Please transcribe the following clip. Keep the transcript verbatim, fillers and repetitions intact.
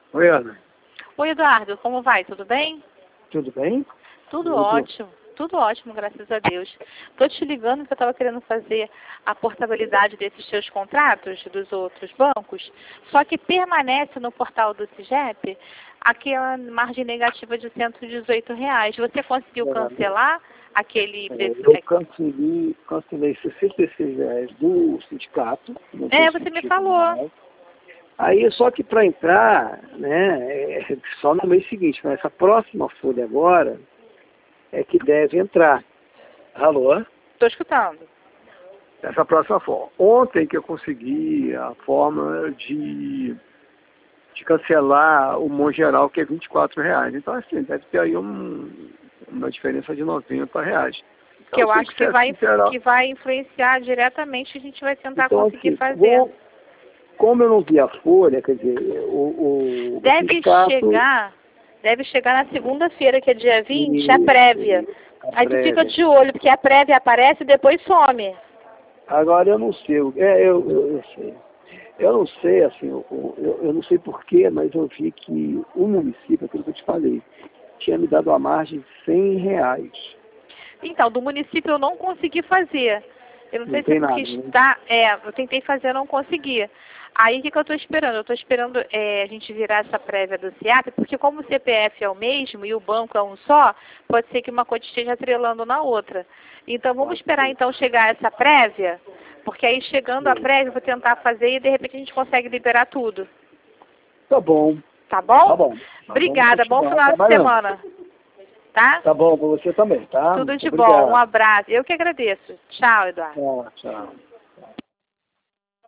Oi, Ana. Oi, Eduardo, como vai? Tudo bem? Tudo bem? Tudo ótimo, tudo ótimo, graças a Deus. Estou te ligando porque eu estava querendo fazer a portabilidade desses seus contratos dos outros bancos, só que permanece no portal do SIGEP aquela margem negativa de cento e dezoito reais. Você conseguiu cancelar aquele... Eu cancelei, cancelei sessenta e seis reais do sindicato. É, você me falou. Mais. Aí, só que para entrar, né, é só no mês seguinte, mas essa próxima folha agora é que deve entrar. Alô? Estou escutando. Essa próxima folha. Ontem que eu consegui a forma de, de cancelar o Mon Geral, que é vinte e quatro reais. Então, assim, deve ter aí um, uma diferença de noventa reais. Então, que eu acho que, que vai, sinceral. que vai influenciar diretamente, a gente vai tentar então, conseguir assim, fazer. Vou, como eu não vi a folha, quer dizer, o... o deve o sindicato... chegar, deve chegar na segunda-feira, que é dia vinte, e, a prévia. A Aí prévia. Tu fica de olho, porque a prévia aparece e depois some. Agora eu não sei, é, eu, eu, eu sei. Eu não sei, assim, eu, eu, eu não sei porquê, mas eu vi que o município, aquilo que eu te falei, tinha me dado a margem de cem reais. Então, do município eu não consegui fazer. Eu não, não sei se é porque nada, está... Né? É, eu tentei fazer, não consegui. Aí, o que, que eu estou esperando? Eu estou esperando é, a gente virar essa prévia do SIAP, porque como o C P F é o mesmo e o banco é um só, pode ser que uma coisa esteja atrelando na outra. Então, vamos esperar, então, chegar essa prévia, porque aí, chegando a prévia, eu vou tentar fazer e, de repente, a gente consegue liberar tudo. Tá bom. Tá bom? Tá bom. Obrigada. Bom final de semana. Tá? Tá bom, pra você também, tá? Tudo de Obrigado. bom. Um abraço. Eu que agradeço. Tchau, Eduardo. Tchau, tchau.